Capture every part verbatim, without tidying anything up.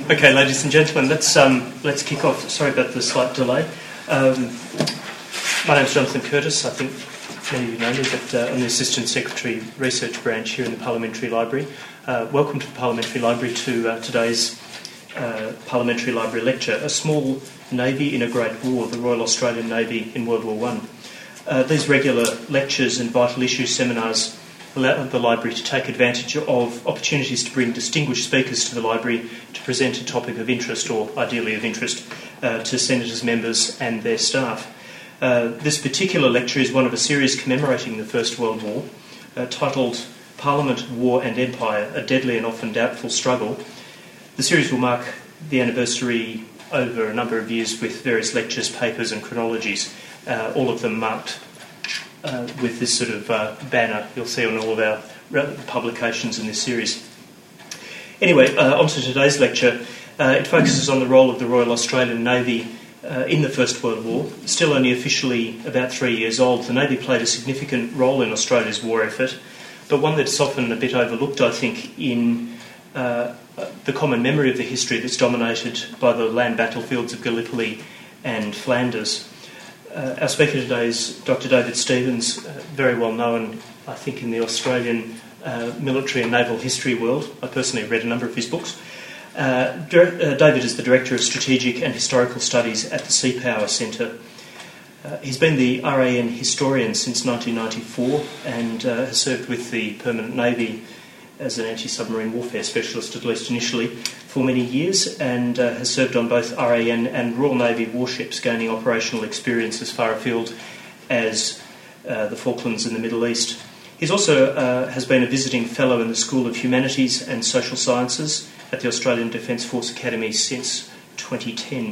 Okay, ladies and gentlemen, let's um, let's kick off. Sorry about the slight delay. Um, my name's Jonathan Curtis. I think many of you know me, but uh, I'm the Assistant Secretary Research Branch here in the Parliamentary Library. Uh, welcome to the Parliamentary Library to uh, today's uh, Parliamentary Library lecture, A Small Navy in a Great War, the Royal Australian Navy in World War One. Uh, these regular lectures and vital issue seminars allow the library to take advantage of opportunities to bring distinguished speakers to the library to present a topic of interest, or ideally of interest, uh, to Senators, members and their staff. Uh, this particular lecture is one of a series commemorating the First World War, uh, titled Parliament, War and Empire, A Deadly and Often Doubtful Struggle. The series will mark the anniversary over a number of years with various lectures, papers and chronologies, uh, all of them marked Uh, with this sort of uh, banner you'll see on all of our publications in this series. Anyway, uh, on to today's lecture. Uh, it focuses on the role of the Royal Australian Navy uh, in the First World War. Still only officially about three years old, the Navy played a significant role in Australia's war effort, but one that's often a bit overlooked, I think, in uh, the common memory of the history that's dominated by the land battlefields of Gallipoli and Flanders. Uh, our speaker today is Doctor David Stevens, uh, very well known, I think, in the Australian uh, military and naval history world. I personally read a number of his books. Uh, Dir- uh, David is the Director of Strategic and Historical Studies at the Sea Power Centre. Uh, he's been the R A N historian since nineteen ninety-four and uh, has served with the Permanent Navy as an anti-submarine warfare specialist, at least initially, for many years, and uh, has served on both R A N and Royal Navy warships, gaining operational experience as far afield as uh, the Falklands and the Middle East. He's also uh, has been a visiting fellow in the School of Humanities and Social Sciences at the Australian Defence Force Academy since twenty ten.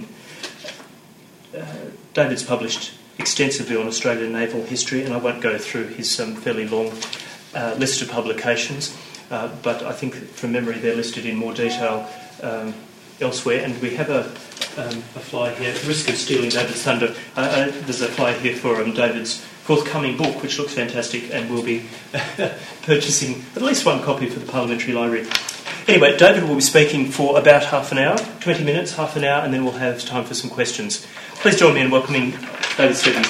Uh, David's published extensively on Australian naval history, and I won't go through his um, fairly long uh, list of publications. Uh, but I think from memory they're listed in more detail um, elsewhere. And we have a, um, a flyer here, at risk of stealing David's thunder. Uh, uh, there's a flyer here for um, David's forthcoming book, which looks fantastic, and we'll be purchasing at least one copy for the Parliamentary Library. Anyway, David will be speaking for about half an hour, twenty minutes, half an hour, and then we'll have time for some questions. Please join me in welcoming David Stevens.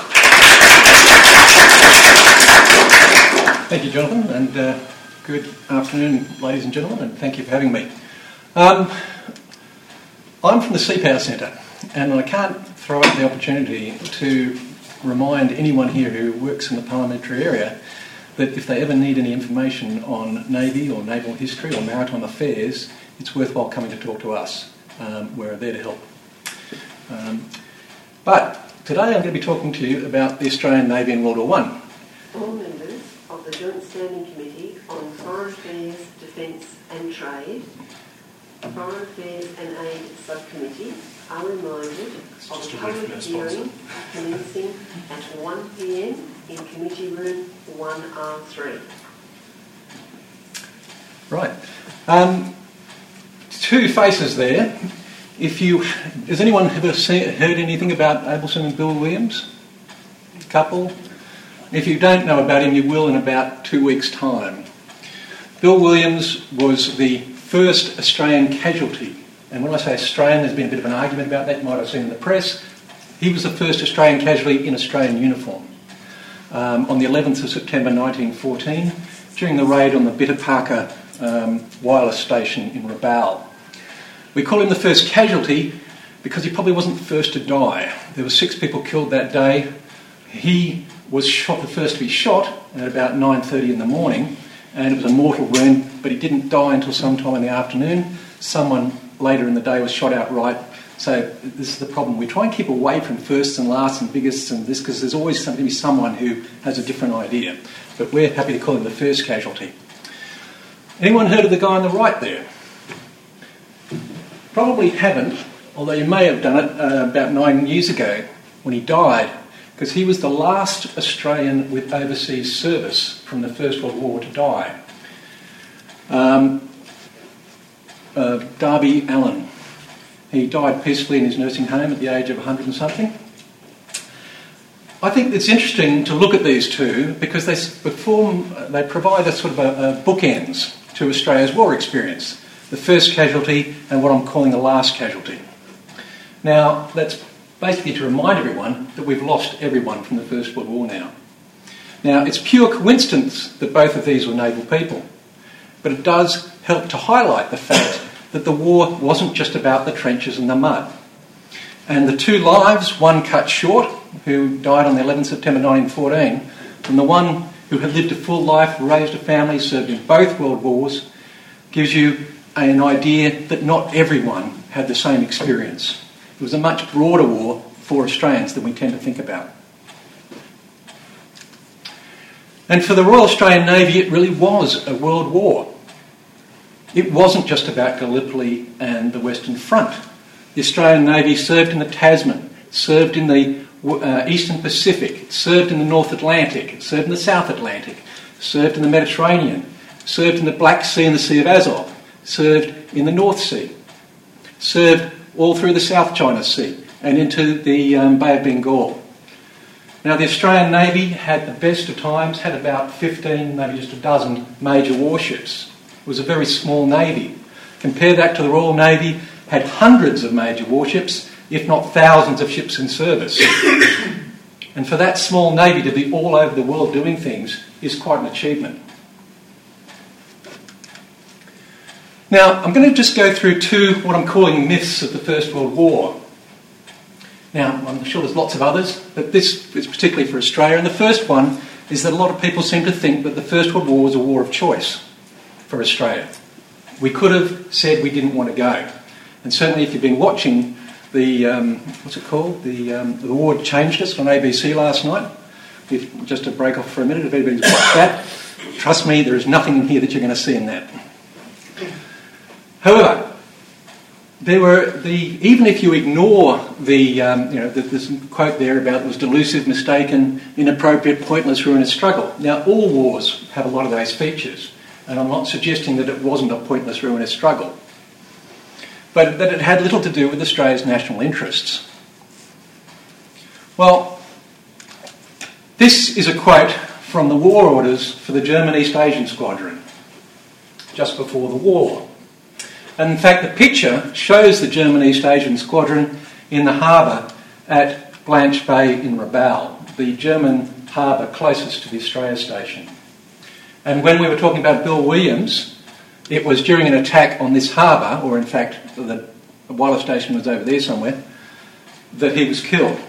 Thank you, Jonathan, and uh, good afternoon, ladies and gentlemen, and thank you for having me. Um, I'm from the Sea Power Centre, and I can't throw out the opportunity to remind anyone here who works in the parliamentary area that if they ever need any information on Navy or naval history or maritime affairs, it's worthwhile coming to talk to us. Um, we're there to help. Um, but today I'm going to be talking to you about the Australian Navy in World War One. All members of the Joint Standing Committee on Foreign Affairs, Defence and Trade, Foreign Affairs and Aid Subcommittee are reminded of a public hearing commencing at one p m in Committee Room one R three. Right. Um, two faces there. If you, has anyone ever seen, heard anything about Abelson and Bill Williams? A couple. If you don't know about him, you will in about two weeks' time. Bill Williams was the first Australian casualty. And when I say Australian, there's been a bit of an argument about that, you might have seen in the press. He was the first Australian casualty in Australian uniform. Um, on the eleventh of September nineteen fourteen, during the raid on the Bitter Parker um, wireless station in Rabaul. We call him the first casualty because he probably wasn't the first to die. There were six people killed that day. He was shot, the first to be shot at about nine thirty in the morning, and it was a mortal wound, but he didn't die until sometime in the afternoon. Someone later in the day was shot outright. So this is the problem. We try and keep away from firsts and lasts and biggest and this, because there's always going to be someone who has a different idea. But we're happy to call him the first casualty. Anyone heard of the guy on the right there? Probably haven't, although you may have done it uh, about nine years ago when he died, because he was the last Australian with overseas service from the First World War to die. Um, uh, Darby Allen. He died peacefully in his nursing home at the age of one hundred and something. I think it's interesting to look at these two because they perform, they provide a sort of a, a bookends to Australia's war experience. the first casualty, and what I'm calling the last casualty. Now, that's basically to remind everyone that we've lost everyone from the First World War now. Now, it's pure coincidence that both of these were naval people, but it does help to highlight the fact that the war wasn't just about the trenches and the mud. And the two lives, one cut short, who died on the eleventh of September nineteen fourteen, and the one who had lived a full life, raised a family, served in both world wars, gives you an idea that not everyone had the same experience. It was a much broader war for Australians than we tend to think about. And for the Royal Australian Navy, it really was a world war. It wasn't just about Gallipoli and the Western Front. The Australian Navy served in the Tasman, served in the uh, Eastern Pacific, served in the North Atlantic, served in the South Atlantic, served in the Mediterranean, served in the Black Sea and the Sea of Azov, served in the North Sea, served all through the South China Sea and into the um, Bay of Bengal. Now, the Australian Navy had the best of times, had about fifteen, maybe just a dozen major warships. It was a very small navy. Compare that to the Royal Navy, had hundreds of major warships, if not thousands of ships in service. And for that small navy to be all over the world doing things is quite an achievement. Now, I'm going to just go through two, what I'm calling myths of the First World War. Now, I'm sure there's lots of others, but this is particularly for Australia. And the first one is that a lot of people seem to think that the First World War was a war of choice for Australia. We could have said we didn't want to go. And certainly if you've been watching the, um, what's it called, the, um, the War Changed Us on A B C last night, if, just to break off for a minute, if anybody's watched that, trust me, there is nothing in here that you're going to see in that. However, there were the even if you ignore the um, you know the, this quote there about it was delusive, mistaken, inappropriate, pointless, ruinous struggle. Now, all wars have a lot of those features, and I'm not suggesting that it wasn't a pointless, ruinous struggle, but that it had little to do with Australia's national interests. Well, this is a quote from the war orders for the German East Asian Squadron just before the war. And in fact, the picture shows the German East Asian Squadron in the harbour at Blanche Bay in Rabaul, the German harbour closest to the Australia station. And when we were talking about Bill Williams, it was during an attack on this harbour, or in fact the wireless station was over there somewhere, that he was killed.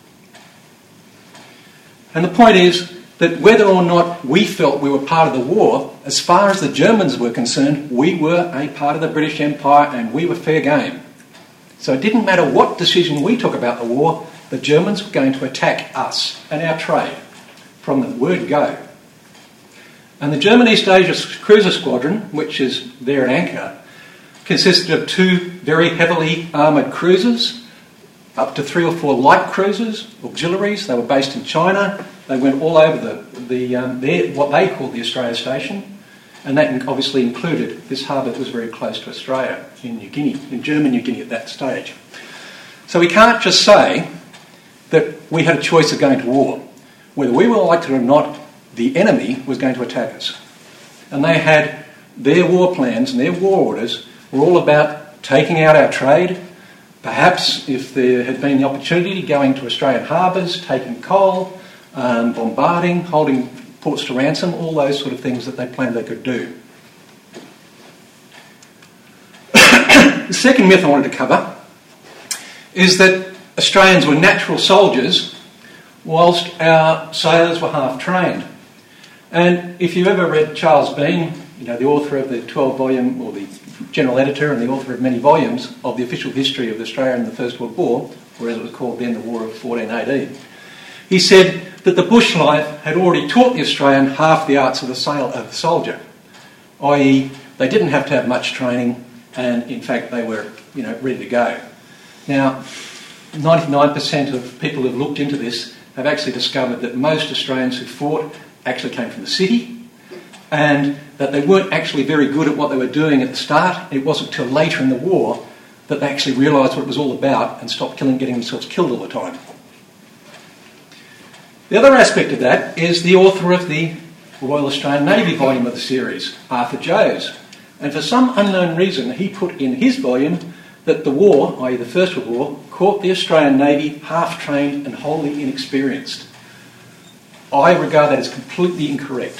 And the point is that whether or not we felt we were part of the war, as far as the Germans were concerned, we were a part of the British Empire and we were fair game. So it didn't matter what decision we took about the war, the Germans were going to attack us and our trade from the word go. And the German East Asia Cruiser Squadron, which is there at anchor, consisted of two very heavily armoured cruisers, up to three or four light cruisers, auxiliaries. They were based in China. They went all over the, the um, their, what they called the Australia Station, and that obviously included this harbour that was very close to Australia, in New Guinea, in German New Guinea at that stage. So we can't just say that we had a choice of going to war. Whether we were elected or not, the enemy was going to attack us. And they had their war plans and their war orders were all about taking out our trade, perhaps if there had been the opportunity, going to Australian harbours, taking coal, um, bombarding, holding ports to ransom, all those sort of things that they planned they could do. The second myth I wanted to cover is that Australians were natural soldiers whilst our sailors were half trained. And if you've ever read Charles Bean, you know, the author of the twelve volume, or the general editor and the author of many volumes of the official history of Australia in the First World War, or as it was called then, the War of fourteen eighteen, he said that the bush life had already taught the Australian half the arts of the, sail, of the soldier, that is they didn't have to have much training and in fact they were, you know, ready to go. Now, ninety-nine percent of people who've looked into this have actually discovered that most Australians who fought actually came from the city, and that they weren't actually very good at what they were doing at the start. It wasn't till later in the war that they actually realised what it was all about and stopped killing, getting themselves killed all the time. The other aspect of that is the author of the Royal Australian Navy volume of the series, Arthur Joes, And for some unknown reason, he put in his volume that the war, that is the First World War, caught the Australian Navy half-trained and wholly inexperienced. I regard that as completely incorrect.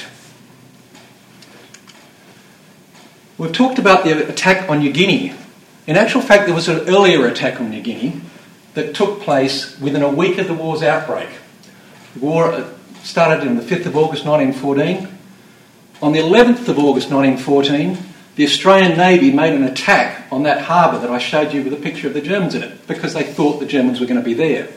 We've talked about the attack on New Guinea. In actual fact, there was an earlier attack on New Guinea that took place within a week of the war's outbreak. The war started on the fifth of August nineteen fourteen. On the eleventh of August nineteen fourteen, the Australian Navy made an attack on that harbour that I showed you with a picture of the Germans in it, because they thought the Germans were going to be there.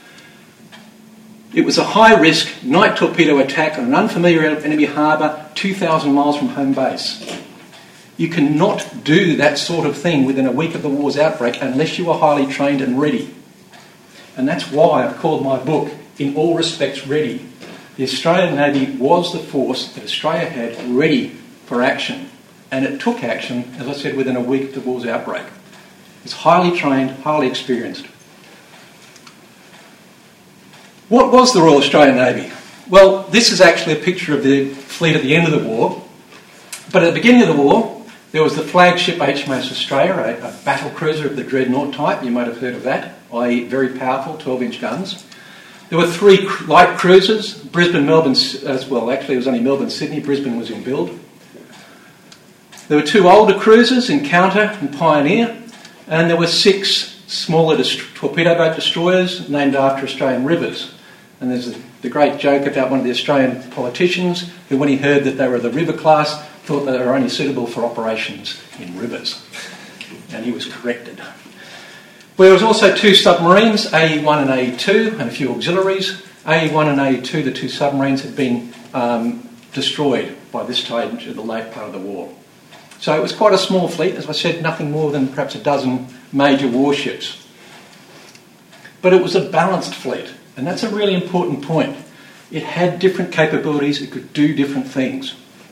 It was a high-risk night torpedo attack on an unfamiliar enemy harbour two thousand miles from home base. You cannot do that sort of thing within a week of the war's outbreak unless you are highly trained and ready. And that's why I've called my book, In All Respects Ready. The Australian Navy was the force that Australia had ready for action. And it took action, as I said, within a week of the war's outbreak. It's highly trained, highly experienced. What was the Royal Australian Navy? Well, this is actually a picture of the fleet at the end of the war. But at the beginning of the war, there was the flagship H M S Australia, a, a battle cruiser of the Dreadnought type. You might have heard of that, that is very powerful, twelve-inch guns. There were three cr- light cruisers, Brisbane, Melbourne, as well, actually it was only Melbourne, Sydney, Brisbane was in build. There were two older cruisers, Encounter and Pioneer, and there were six smaller dist- torpedo boat destroyers named after Australian rivers. And there's a, the great joke about one of the Australian politicians who, when he heard that they were the river class, thought they were only suitable for operations in rivers. And he was corrected. There was also two submarines, A E one and A E two, and a few auxiliaries. A E one and A E two, the two submarines, had been um, destroyed by this stage of the late part of the war. So it was quite a small fleet, as I said, nothing more than perhaps a dozen major warships. But it was a balanced fleet, and that's a really important point. It had different capabilities, it could do different things.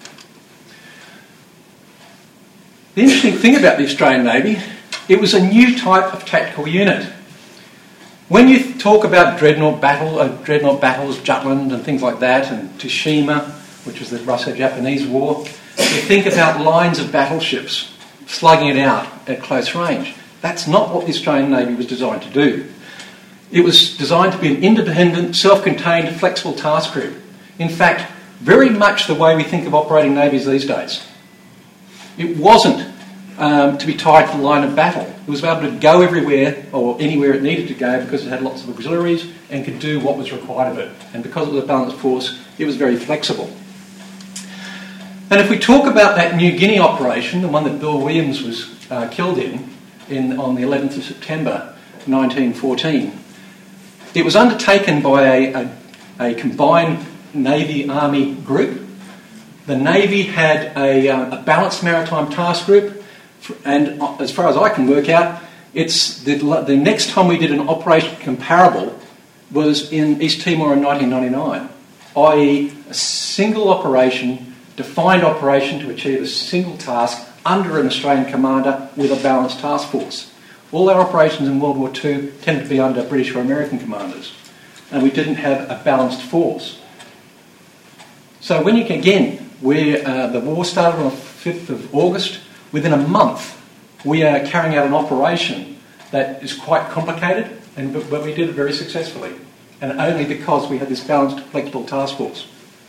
The interesting thing about the Australian Navy, it was a new type of tactical unit. When you talk about dreadnought battle, uh, dreadnought battles, Jutland and things like that, and Tsushima, which was the Russo-Japanese War, you think about lines of battleships slugging it out at close range. That's not what the Australian Navy was designed to do. It was designed to be an independent, self-contained, flexible task group. In fact, very much the way we think of operating navies these days. It wasn't um, to be tied to the line of battle. It was able to go everywhere or anywhere it needed to go because it had lots of auxiliaries and could do what was required of it. And because it was a balanced force, it was very flexible. And if we talk about that New Guinea operation, the one that Bill Williams was uh, killed in, in on the eleventh of September nineteen fourteen, it was undertaken by a, a, a combined Navy-Army group. The Navy had a, uh, a balanced maritime task group, and as far as I can work out, it's the, the next time we did an operation comparable was in East Timor in nineteen ninety-nine, that is a single operation, defined operation to achieve a single task under an Australian commander with a balanced task force. All our operations in World War Two tended to be under British or American commanders, and we didn't have a balanced force. So when you can, again, where uh, the war started on the fifth of August, within a month we are carrying out an operation that is quite complicated, and but, but we did it very successfully, and only because we had this balanced, flexible task force.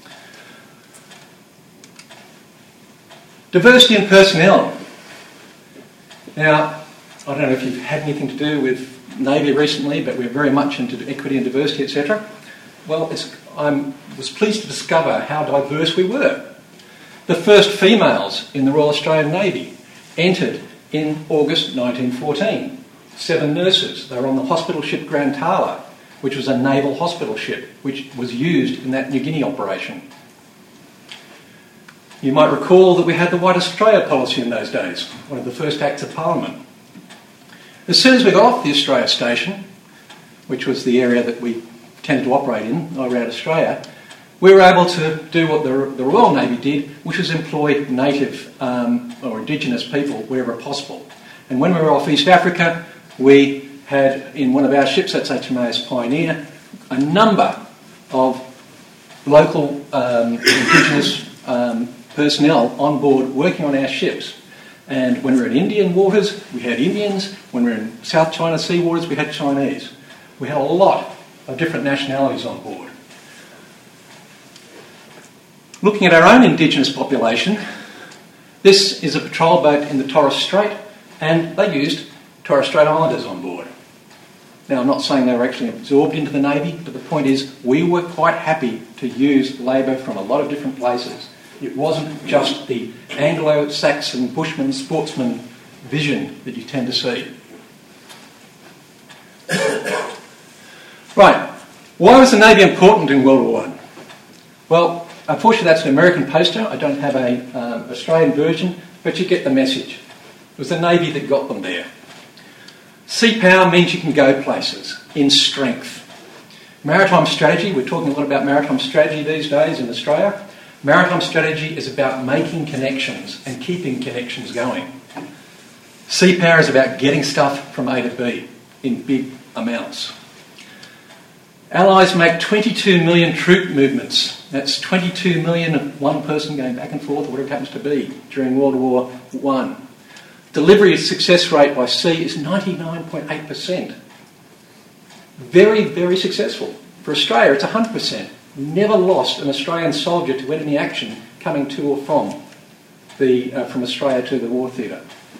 Diversity in personnel. Now, I don't know if you've had anything to do with Navy recently, but we're very much into equity and diversity, et cetera. Well, I was pleased to discover how diverse we were. The first females in the Royal Australian Navy entered in August nineteen fourteen. Seven nurses. They were on the hospital ship Grand Tala, which was a naval hospital ship, which was used in that New Guinea operation. You might recall that we had the White Australia policy in those days, one of the first acts of Parliament. As soon as we got off the Australia station, which was the area that we tended to operate in around Australia, we were able to do what the, the Royal Navy did, which was employ native um, or indigenous people wherever possible. And when we were off East Africa, we had in one of our ships, that's H M S Pioneer, a number of local um, indigenous um, personnel on board working on our ships. And when we were in Indian waters, we had Indians. When we were in South China Sea waters, we had Chinese. We had a lot of different nationalities on board. Looking at our own indigenous population, this is a patrol boat in the Torres Strait, and they used Torres Strait Islanders on board. Now, I'm not saying they were actually absorbed into the Navy, but the point is we were quite happy to use labour from a lot of different places. It wasn't just the Anglo-Saxon bushman sportsman vision that you tend to see. Right, why was the Navy important in World War One? Well, unfortunately that's an American poster. I don't have an um, Australian version, but you get the message. It was the Navy that got them there. Sea power means you can go places in strength. Maritime strategy, we're talking a lot about maritime strategy these days in Australia. Maritime strategy is about making connections and keeping connections going. Sea power is about getting stuff from A to B in big amounts. Allies make twenty-two million troop movements. That's twenty-two million of one person going back and forth, or whatever it happens to be, during World War One. Delivery success rate by sea is ninety-nine point eight percent. Very, very successful. For Australia, it's one hundred percent. Never lost an Australian soldier to enemy action coming to or from the uh, from Australia to the war theatre.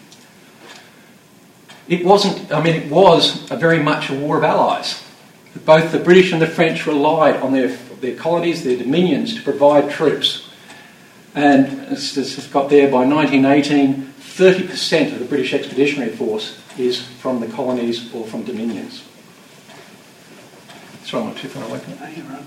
It wasn't, I mean, it was a very much a war of allies. Both the British and the French relied on their, their colonies, their dominions, to provide troops. And it's got there by nineteen eighteen, thirty percent of the British Expeditionary Force is from the colonies or from dominions. Sorry, I'm not too far away from that.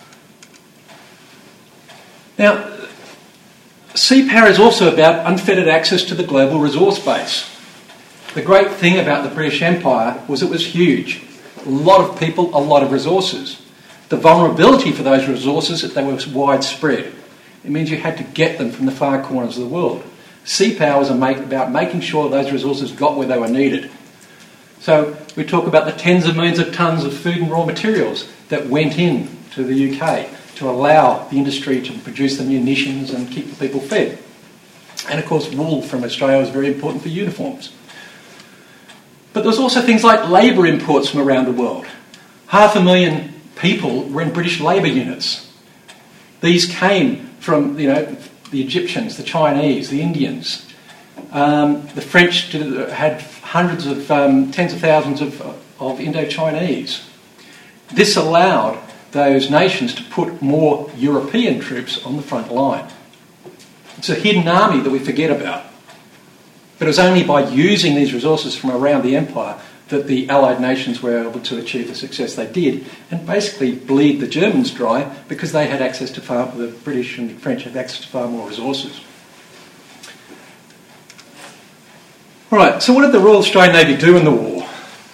Now, sea power is also about unfettered access to the global resource base. The great thing about the British Empire was it was huge. A lot of people, a lot of resources. The vulnerability for those resources is that they were widespread. It means you had to get them from the far corners of the world. Sea power was about making sure those resources got where they were needed. So we talk about the tens of millions of tonnes of food and raw materials that went in to the U K to allow the industry to produce the munitions and keep the people fed. And of course, wool from Australia was very important for uniforms. But there was also things like labour imports from around the world. Half a million people were in British labour units. These came from, you know, the Egyptians, the Chinese, the Indians. Um, the French did, had hundreds of, um, tens of thousands of, of Indo-Chinese. This allowed those nations to put more European troops on the front line. It's a hidden army that we forget about. But it was only by using these resources from around the empire that the Allied nations were able to achieve the success they did and basically bleed the Germans dry because they had access to far, the British and the French had access to far more resources. All right, so what did the Royal Australian Navy do in the war?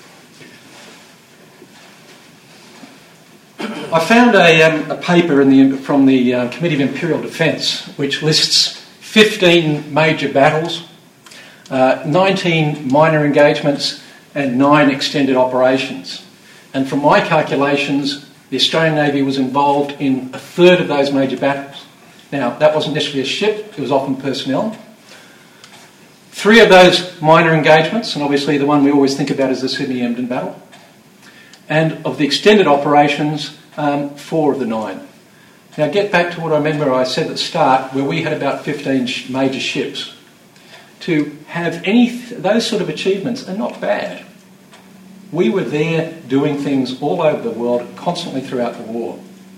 I found a, um, a paper in the, from the uh, Committee of Imperial Defence which lists fifteen major battles, uh, nineteen minor engagements and nine extended operations. And from my calculations, the Australian Navy was involved in a third of those major battles. Now, that wasn't necessarily a ship, it was often personnel. Three of those minor engagements, and obviously the one we always think about is the Sydney-Emden battle, and of the extended operations, um, four of the nine. Now get back to what I remember I said at the start, where we had about fifteen sh- major ships. To have any th- those sort of achievements are not bad. We were there doing things all over the world, constantly throughout the war.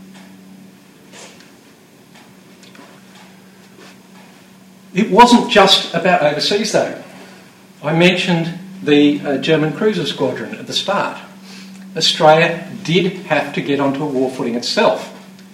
It wasn't just about overseas though. I mentioned the uh, German cruiser squadron at the start. Australia did have to get onto a war footing itself.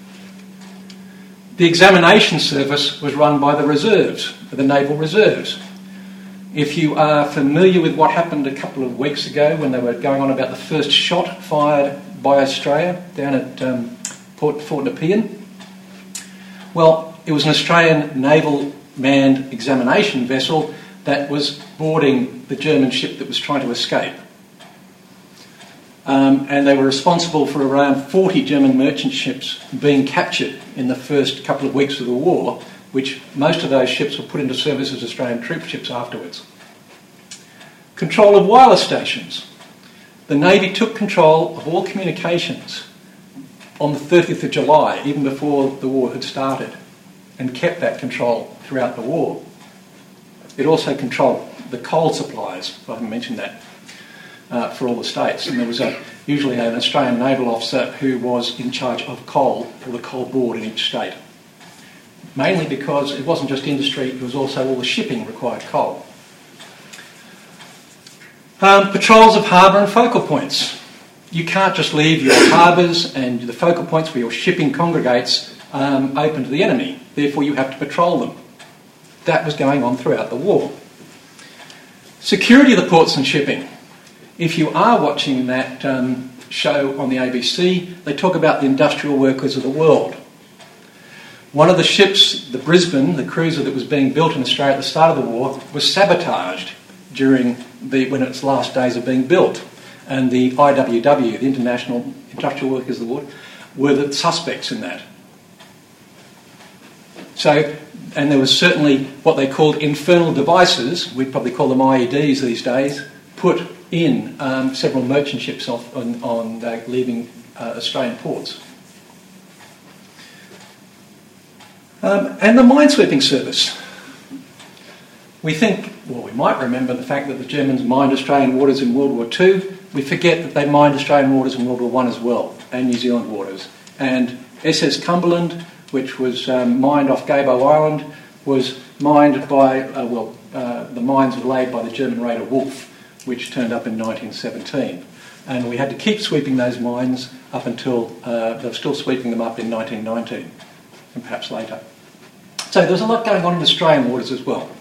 The examination service was run by the reserves, the naval reserves. If you are familiar with what happened a couple of weeks ago when they were going on about the first shot fired by Australia down at um, Port Fort Nepean, well, it was an Australian naval manned examination vessel that was boarding the German ship that was trying to escape. Um, and they were responsible for around forty German merchant ships being captured in the first couple of weeks of the war which most of those ships were put into service as Australian troop ships afterwards. Control of wireless stations. The Navy took control of all communications on the thirtieth of July, even before the war had started, and kept that control throughout the war. It also controlled the coal supplies, if I haven't mentioned that, uh, for all the states. And there was a, usually an Australian naval officer who was in charge of coal, for the coal board in each state. Mainly because it wasn't just industry, it was also all the shipping required coal. Um, patrols of harbour and focal points. You can't just leave your harbours and the focal points where your shipping congregates um, open to the enemy. Therefore, you have to patrol them. That was going on throughout the war. Security of the ports and shipping. If you are watching that um, show on the A B C, they talk about the industrial workers of the world. One of the ships, the Brisbane, the cruiser that was being built in Australia at the start of the war, was sabotaged during the, when its last days of being built. And the I W W, the International Industrial Workers of the World, were the suspects in that. So, and there was certainly what they called infernal devices, we'd probably call them I E Ds these days, put in um, several merchant ships off on, on uh, leaving uh, Australian ports. Um, and the minesweeping service. We think, well, we might remember the fact that the Germans mined Australian waters in World War Two. We forget that they mined Australian waters in World War One as well, and New Zealand waters. And S S Cumberland, which was um, mined off Gabo Island, was mined by, uh, well, uh, the mines were laid by the German raider Wolf, which turned up in nineteen seventeen. And we had to keep sweeping those mines up until, uh, they were still sweeping them up in nineteen nineteen, and perhaps later. So there's a lot going on in Australian waters as well.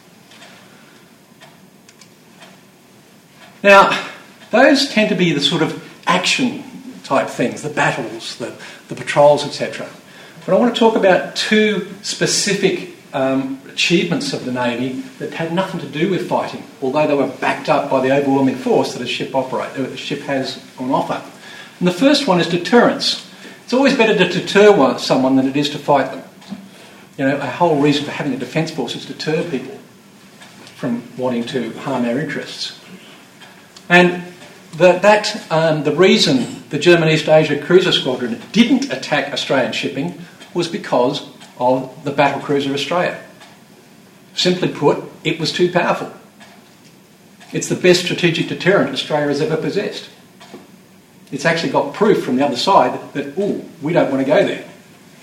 Now, those tend to be the sort of action type things, the battles, the, the patrols, et cetera. But I want to talk about two specific um, achievements of the Navy that had nothing to do with fighting, although they were backed up by the overwhelming force that a ship, operate, a ship has on offer. And the first one is deterrence. It's always better to deter one, someone than it is to fight them. You know, a whole reason for having a defence force is to deter people from wanting to harm our interests. And the, that um, the reason the German East Asia Cruiser Squadron didn't attack Australian shipping was because of the battle cruiser Australia. Simply put, it was too powerful. It's the best strategic deterrent Australia has ever possessed. It's actually got proof from the other side that, ooh, we don't want to go there.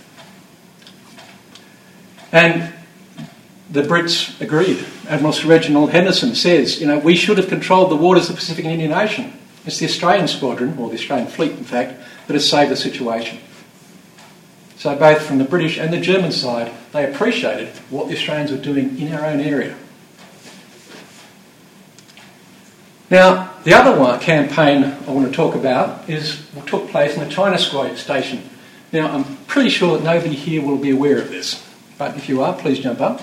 And the Brits agreed. Admiral Sir Reginald Henderson says, you know, we should have controlled the waters of the Pacific and Indian Ocean. It's the Australian squadron, or the Australian fleet, in fact, that has saved the situation. So both from the British and the German side, they appreciated what the Australians were doing in our own area. Now, the other one campaign I want to talk about is what took place in the China Station. Now, I'm pretty sure that nobody here will be aware of this, but if you are, please jump up.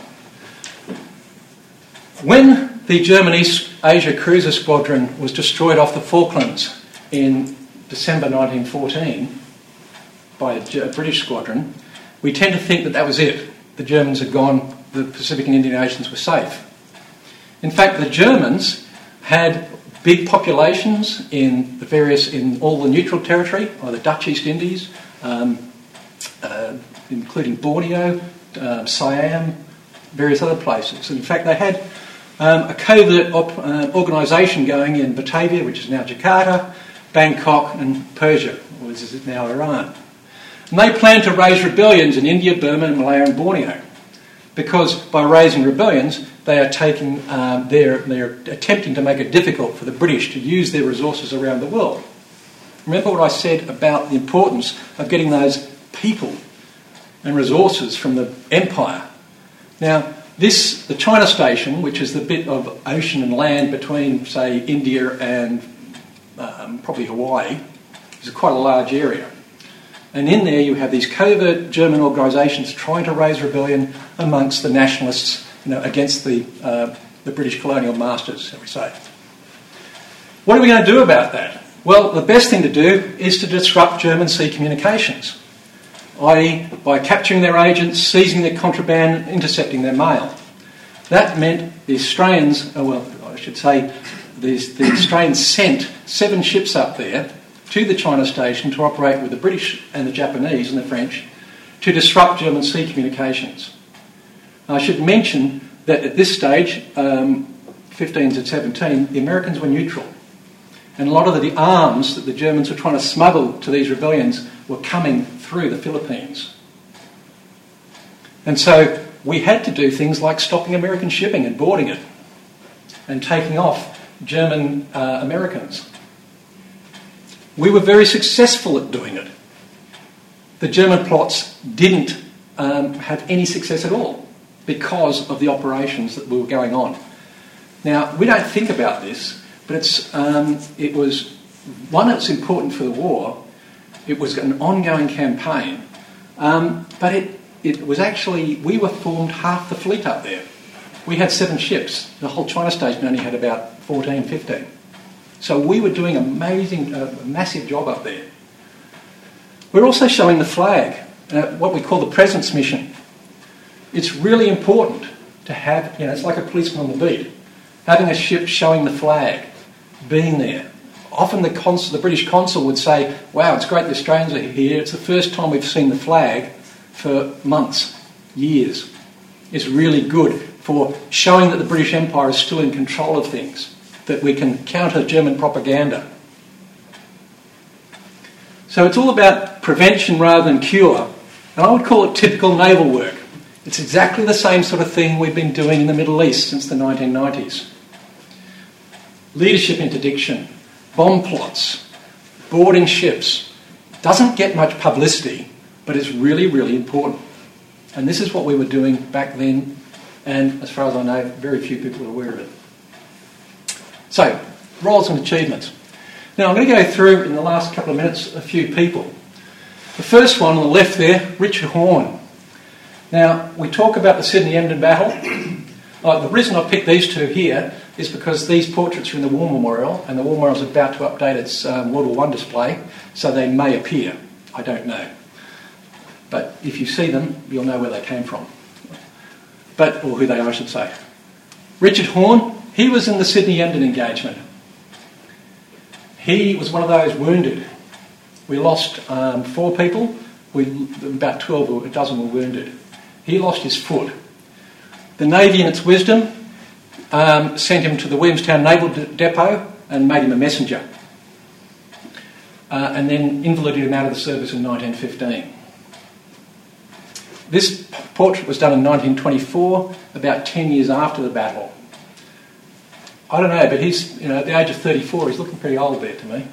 When the German East Asia Cruiser Squadron was destroyed off the Falklands in December nineteen fourteen by a British squadron, we tend to think that that was it. The Germans had gone, the Pacific and Indian Oceans were safe. In fact, the Germans had big populations in the various, in all the neutral territory, or the Dutch East Indies, um, uh, including Borneo, uh, Siam, various other places. In fact, they had um, a covert op- uh, organisation going in Batavia, which is now Jakarta, Bangkok and Persia, which is now Iran. And they planned to raise rebellions in India, Burma, Malaya and Borneo, because by raising rebellions, they are taking, um, they're, they're attempting to make it difficult for the British to use their resources around the world. Remember what I said about the importance of getting those people and resources from the empire. Now, this, the China Station, which is the bit of ocean and land between, say, India and um, probably Hawaii, is quite a large area. And in there you have these covert German organisations trying to raise rebellion amongst the nationalists, you know, against the, uh, the British colonial masters, shall we say. What are we going to do about that? Well, the best thing to do is to disrupt German sea communications. that is by capturing their agents, seizing their contraband, intercepting their mail. That meant the Australians, oh well, I should say, the, the Australians sent seven ships up there to the China station to operate with the British and the Japanese and the French to disrupt German sea communications. I should mention that at this stage, um, fifteen to seventeen, the Americans were neutral. And a lot of the arms that the Germans were trying to smuggle to these rebellions were coming through the Philippines. And so we had to do things like stopping American shipping and boarding it and taking off German uh, Americans. We were very successful at doing it. The German plots didn't um, have any success at all because of the operations that were going on. Now, we don't think about this, but it's, um, it was, one, it's important for the war. It was an ongoing campaign. Um, but it, it was actually, we were formed half the fleet up there. We had seven ships. The whole China station only had about fourteen, fifteen. So we were doing an amazing, uh, massive job up there. We're also showing the flag, uh, what we call the presence mission. It's really important to have, you know, it's like a policeman on the beat, having a ship showing the flag, being there. Often the, consul, the British consul would say, wow, it's great the Australians are here. It's the first time we've seen the flag for months, years. It's really good for showing that the British Empire is still in control of things, that we can counter German propaganda. So it's all about prevention rather than cure. And I would call it typical naval work. It's exactly the same sort of thing we've been doing in the Middle East since the nineteen nineties. Leadership interdiction, bomb plots, boarding ships. Doesn't get much publicity, but it's really, really important. And this is what we were doing back then, and as far as I know, very few people are aware of it. So, roles and achievements. Now I'm going to go through, in the last couple of minutes, a few people. The first one on the left there, Richard Horne. Now, we talk about the Sydney-Emden battle. Uh, the reason I picked these two here is because these portraits are in the War Memorial, and the War Memorial is about to update its um, World War One display, so they may appear. I don't know. But if you see them, you'll know where they came from. But, or who they are, I should say. Richard Horne, he was in the Sydney-Emden engagement. He was one of those wounded. We lost um, four people. We, about twelve or a dozen were wounded. He lost his foot. The Navy, in its wisdom, um, sent him to the Williamstown Naval D- Depot and made him a messenger. Uh, and then invalided him out of the service in nineteen fifteen. This portrait was done in nineteen twenty-four, about ten years after the battle. I don't know, but he's, you know, at the age of thirty-four, he's looking pretty old there to me.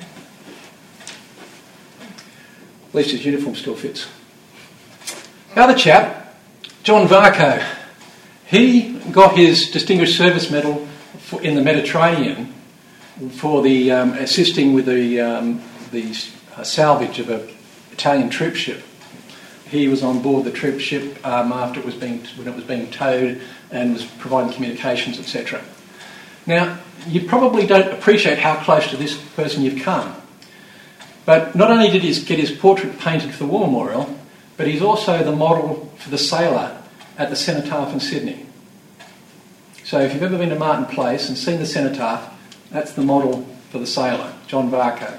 At least his uniform still fits. The other chap, John Varco, he got his Distinguished Service Medal for, in the Mediterranean for the um, assisting with the, um, the uh, salvage of an Italian troop ship. He was on board the troop ship um, after it was being when it was being towed and was providing communications, et cetera. Now, you probably don't appreciate how close to this person you've come. But not only did he get his portrait painted for the War Memorial, but he's also the model for the sailor at the Cenotaph in Sydney. So if you've ever been to Martin Place and seen the Cenotaph, that's the model for the sailor, John Varco.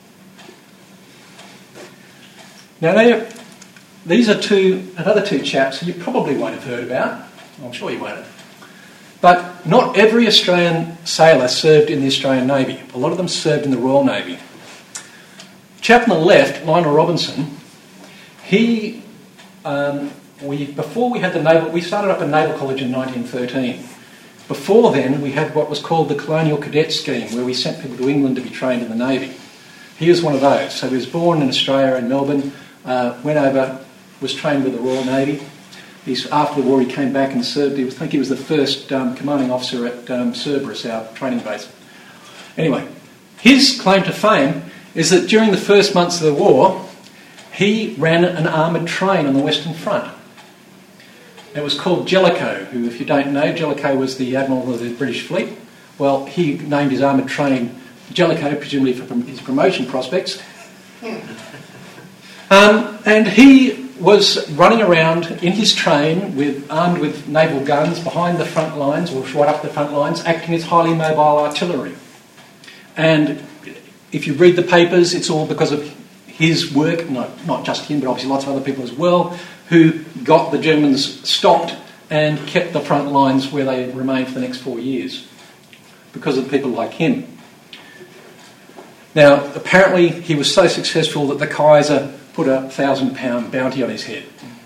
Now, they, these are two, another two chaps who you probably won't have heard about. I'm sure you won't have. But not every Australian sailor served in the Australian Navy. A lot of them served in the Royal Navy. Chap on the left, Lionel Robinson, he, um, we, before we had the naval, we started up a naval college in nineteen thirteen. Before then, we had what was called the Colonial Cadet Scheme, where we sent people to England to be trained in the Navy. He was one of those. So he was born in Australia, in Melbourne, uh, went over, was trained with the Royal Navy. He's, after the war, he came back and served. He was, I think he was the first um, commanding officer at um, Cerberus, our training base. Anyway, his claim to fame is that during the first months of the war, he ran an armoured train on the Western Front. It was called Jellicoe, who, if you don't know, Jellicoe was the admiral of the British fleet. Well, he named his armoured train Jellicoe, presumably for his promotion prospects. Um, and he was running around in his train with armed with naval guns behind the front lines, or right up the front lines, acting as highly mobile artillery. And if you read the papers, it's all because of his work, not, not just him, but obviously lots of other people as well, who got the Germans stopped and kept the front lines where they remained for the next four years, because of people like him. Now, apparently he was so successful that the Kaiser put a thousand pound bounty on his head.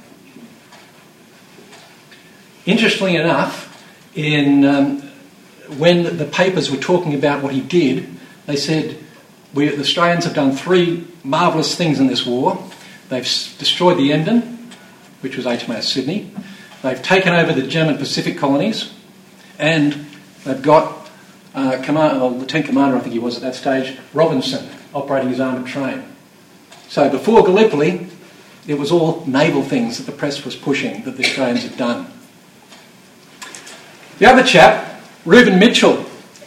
Interestingly enough, in um, when the papers were talking about what he did, they said, we, the Australians have done three marvellous things in this war. They've s- destroyed the Emden, which was H M S Sydney. They've taken over the German Pacific colonies, and they've got uh, command, well, Lieutenant Commander, I think he was at that stage, Robinson, operating his armoured train. So before Gallipoli, it was all naval things that the press was pushing that the Australians had done. The other chap, Reuben Mitchell.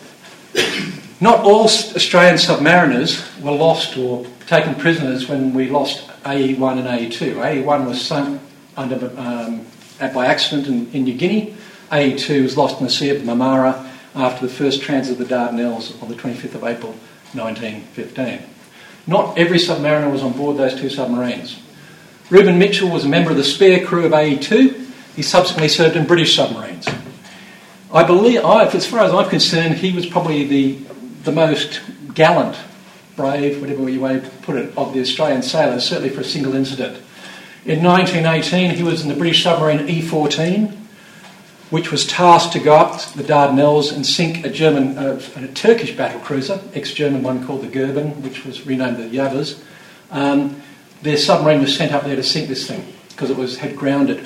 Not all Australian submariners were lost or taken prisoners when we lost A E one and A E two. A E one was sunk under, um, by accident in, in New Guinea. A E two was lost in the Sea of Marmara after the first transit of the Dardanelles on the twenty-fifth of April nineteen fifteen. Not every submariner was on board those two submarines. Reuben Mitchell was a member of the spare crew of A E two. He subsequently served in British submarines. I believe, I, as far as I'm concerned, he was probably the the most gallant, brave, whatever you way to put it, of the Australian sailors, certainly for a single incident. In nineteen eighteen, he was in the British submarine E fourteen, which was tasked to go up the Dardanelles and sink a German, uh, a Turkish battle cruiser, ex-German one called the Goeben, which was renamed the Yavuz. Um, their submarine was sent up there to sink this thing because it was had grounded.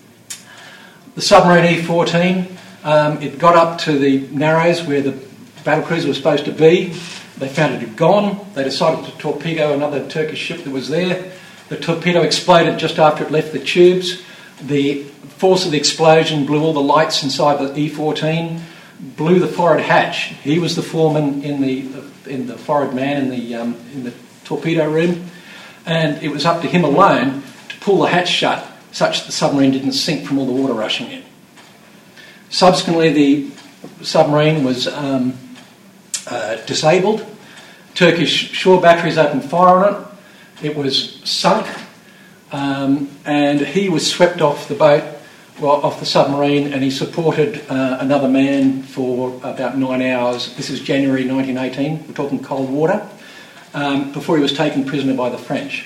The submarine E fourteen, um, it got up to the Narrows where the battle cruiser was supposed to be. They found it had gone. They decided to torpedo another Turkish ship that was there. The torpedo exploded just after it left the tubes. The force of the explosion blew all the lights inside the E fourteen, blew the forward hatch. He was the foreman in the in the forward man in the um, in the torpedo room, and it was up to him alone to pull the hatch shut, such that the submarine didn't sink from all the water rushing in. Subsequently, the submarine was um, uh, disabled. Turkish shore batteries opened fire on it. It was sunk. Um, and he was swept off the boat, well, off the submarine, and he supported uh, another man for about nine hours. This is January nineteen eighteen, we're talking cold water, um, before he was taken prisoner by the French.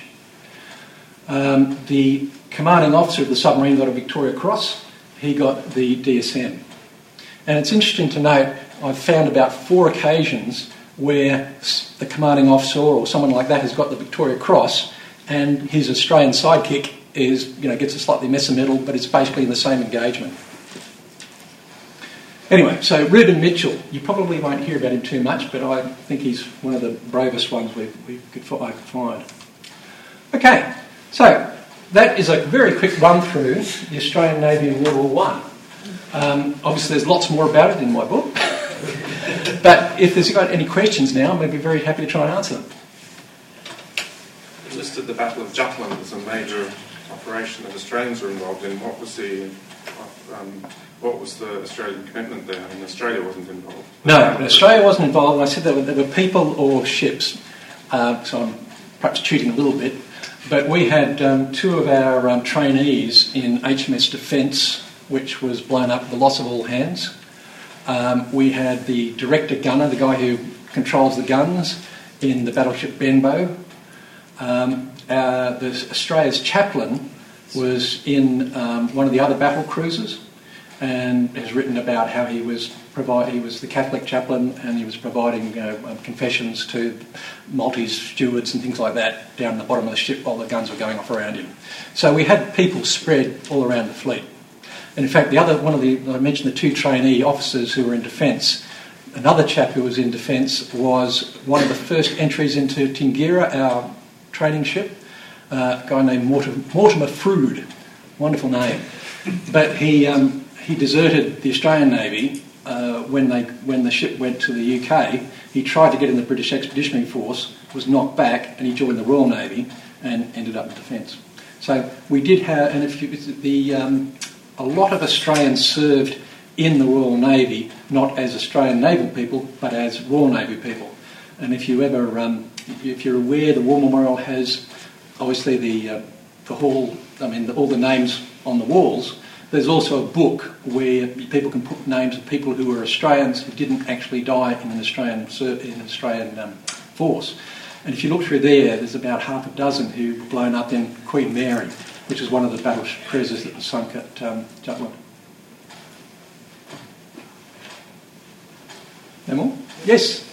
Um, the commanding officer of the submarine got a Victoria Cross, he got the D S M. And it's interesting to note, I've found about four occasions where the commanding officer or someone like that has got the Victoria Cross, and his Australian sidekick is, you know, gets a slightly lesser medal, but it's basically in the same engagement. Anyway, so Reuben Mitchell, you probably won't hear about him too much, but I think he's one of the bravest ones we, we could, I could find. Okay, so that is a very quick run through the Australian Navy in World War One. Um, obviously, there's lots more about it in my book, but if there's got any questions now, I'm going to be very happy to try and answer them. You listed the Battle of Jutland as a major operation that Australians were involved in. What was the um, what was the Australian commitment there? I mean, Australia wasn't involved. No, Australia wasn't involved. I said there were, there were people or ships, uh, so I'm perhaps cheating a little bit, but we had um, two of our um, trainees in H M S Defence, which was blown up with the loss of all hands. Um, we had the director gunner, the guy who controls the guns, in the battleship Benbow. Um, uh, the Australia's chaplain was in um, one of the other battle cruisers and has written about how he was provide, he was the Catholic chaplain and he was providing you know, um, confessions to Maltese stewards and things like that down the bottom of the ship while the guns were going off around him. So we had people spread all around the fleet. And in fact, the other one of the I mentioned the two trainee officers who were in defence. Another chap who was in defence was one of the first entries into Tingira, our training ship, uh, a guy named Mortimer, Mortimer Froude, wonderful name. But he um, he deserted the Australian Navy uh, when they when the ship went to the U K. He tried to get in the British Expeditionary Force, was knocked back, and he joined the Royal Navy. and ended up in defence. So we did have, and if you, the um, a lot of Australians served in the Royal Navy, not as Australian naval people, but as Royal Navy people. And if you ever, um, if you're aware, the War Memorial has obviously the uh, the hall. I mean, the, all the names on the walls. There's also a book where people can put names of people who were Australians who didn't actually die in an Australian in an Australian um, force. And if you look through there, there's about half a dozen who were blown up in Queen Mary, which is one of the battle cruisers that was sunk at um, Jutland. No more? Yes?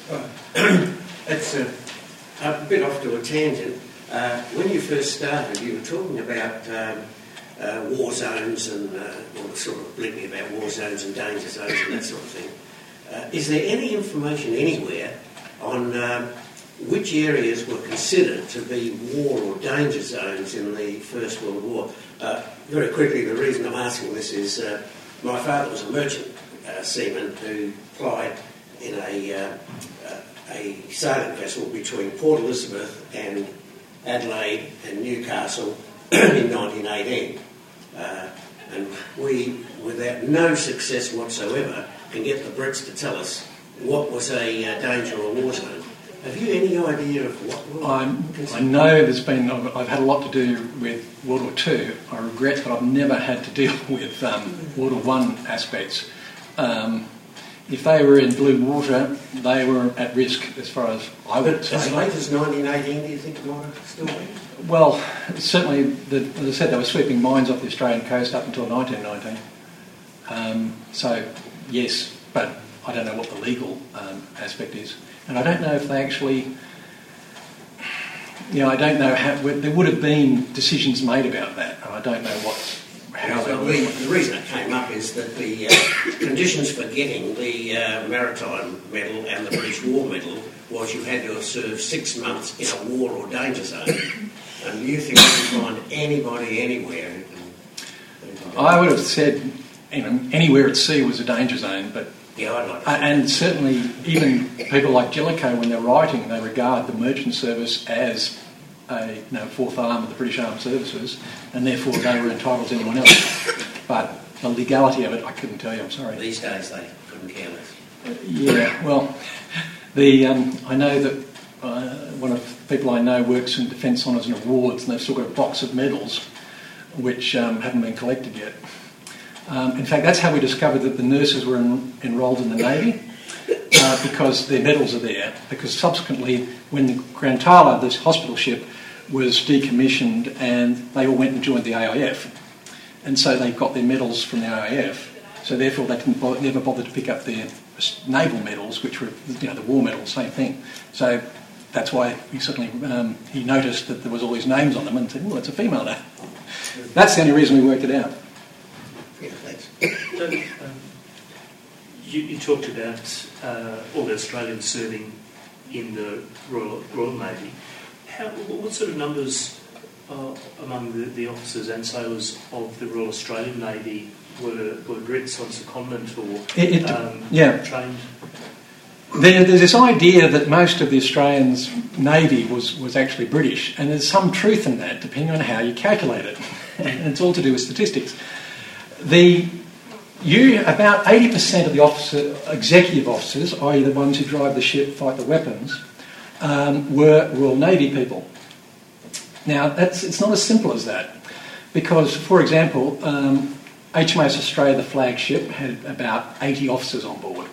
It's a, a bit off to a tangent. Uh, when you first started, you were talking about um, uh, war zones and uh, well, sort of bleating about war zones and danger zones and that sort of thing. Uh, is there any information anywhere on um, which areas were considered to be war or danger zones in the First World War? Uh, very quickly, the reason I'm asking this is uh, my father was a merchant uh, seaman who plied in a, uh, uh, a sailing vessel between Port Elizabeth and Adelaide and Newcastle in nineteen eighteen. Uh, and we, without no success whatsoever, can get the Brits to tell us what was a uh, danger or war zone. Have you any idea of what... I'm, I know there's been... I've, I've had a lot to do with World War Two. I regret that I've never had to deal with um, World War One aspects. Um, if they were in blue water, they were at risk as far as I would but say. As late as nineteen eighteen, do you think it might have still been? Well, certainly, the, as I said, they were sweeping mines off the Australian coast up until nineteen nineteen. Um, so, yes, but I don't know what the legal um, aspect is. And I don't know if they actually... You know, I don't know how... There would have been decisions made about that, and I don't know what... How well, they the, the reason it came up is that the uh, conditions for getting the uh, Maritime Medal and the British War Medal was you had to have served six months in a war or danger zone. And you think you can find anybody anywhere who can... Who can I would have said, you know, anywhere at sea was a danger zone, but... Yeah, I'd like to. Uh, and certainly, even people like Jellicoe, when they're writing, they regard the merchant service as a you know, fourth arm of the British Armed Services, and therefore they were entitled to anyone else. But the legality of it, I couldn't tell you, I'm sorry. These days they couldn't care less. Uh, yeah, well, the um, I know that uh, one of the people I know works in Defence Honours and Awards, and they've still got a box of medals which um, haven't been collected yet. Um, in fact, that's how we discovered that the nurses were en- enrolled in the Navy, uh, because their medals are there. Because subsequently, when the Grantala, this hospital ship, was decommissioned, and they all went and joined the A I F, and so they got their medals from the A I F. So therefore, they didn't bother, never bother to pick up their naval medals, which were you know the war medals, same thing. So that's why he suddenly um, he noticed that there was all these names on them, and said, "Well, it's a female now." That's the only reason we worked it out. Yeah, thanks. So, um, you, you talked about uh, all the Australians serving in the Royal, Royal Navy. How, what sort of numbers uh, among the, the officers and sailors of the Royal Australian Navy were, were Brits on secondment or It, it, um, yeah. trained? There, there's this idea that most of the Australians' Navy was, was actually British, and there's some truth in that, depending on how you calculate it. And it's all to do with statistics. The you about eighty percent of the officer, executive officers, that is the ones who drive the ship, fight the weapons, um, were Royal Navy people. Now, that's it's not as simple as that, because, for example, um, H M S Australia, the flagship, had about eighty officers on board.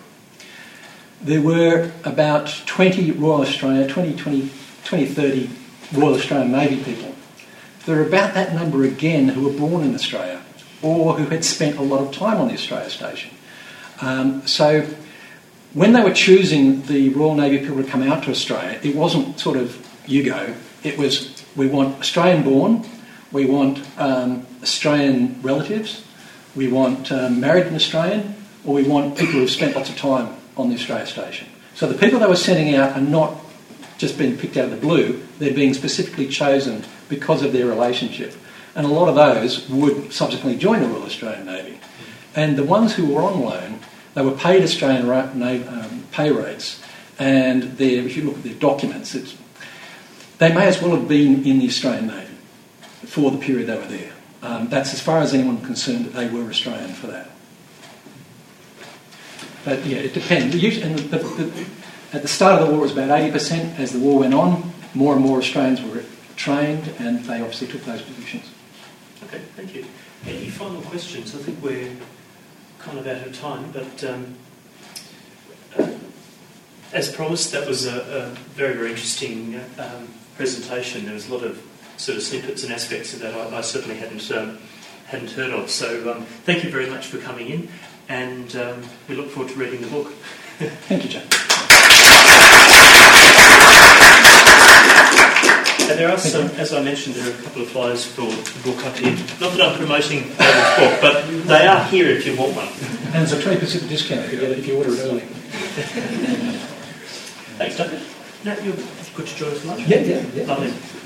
There were about twenty Royal Australia, twenty, twenty, twenty, thirty Royal Australian Navy people. There are about that number again who were born in Australia or who had spent a lot of time on the Australia Station. Um, so when they were choosing the Royal Navy people to come out to Australia, it wasn't sort of, you go. It was, we want Australian born, we want um, Australian relatives, we want um, married an Australian, or we want people who've spent lots of time on the Australia Station. So the people they were sending out are not just being picked out of the blue, they're being specifically chosen because of their relationship. And a lot of those would subsequently join the Royal Australian Navy. And the ones who were on loan, they were paid Australian ra- um, pay rates, and their, if you look at their documents, it's, They may as well have been in the Australian Navy for the period they were there. Um, that's as far as anyone concerned that they were Australian for that. But yeah, it depends. And the, the, the, at the start of the war it was about eighty percent. As the war went on, more and more Australians were trained and they obviously took those positions. Okay, thank you. Any final questions? I think we're kind of out of time, but um, uh, as promised, that was a, a very, very interesting um, presentation. There was a lot of sort of snippets and aspects of that I, I certainly hadn't um, hadn't heard of. So um, thank you very much for coming in, and um, we look forward to reading the book. Thank you, Jack. And there are some, as I mentioned, there are a couple of flyers for the book up here. Not that I'm promoting Abel's book, but they are here if you want one. And there's a twenty percent discount if you, get it, if you order it early. Thanks, Doug. Now, you're good to join us for lunch? Yeah, yeah, yeah. Lovely.